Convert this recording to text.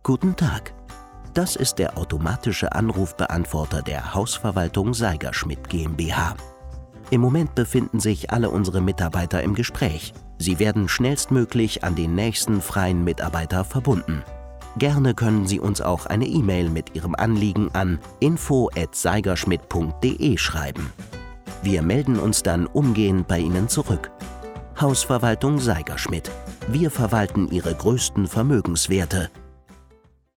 Guten Tag. Das ist der automatische Anrufbeantworter der Hausverwaltung Seigerschmidt GmbH. Im Moment befinden sich alle unsere Mitarbeiter im Gespräch. Sie werden schnellstmöglich an den nächsten freien Mitarbeiter verbunden. Gerne können Sie uns auch eine E-Mail mit Ihrem Anliegen an info@seigerschmidt.de schreiben. Wir melden uns dann umgehend bei Ihnen zurück. Hausverwaltung Seigerschmidt. Wir verwalten Ihre größten Vermögenswerte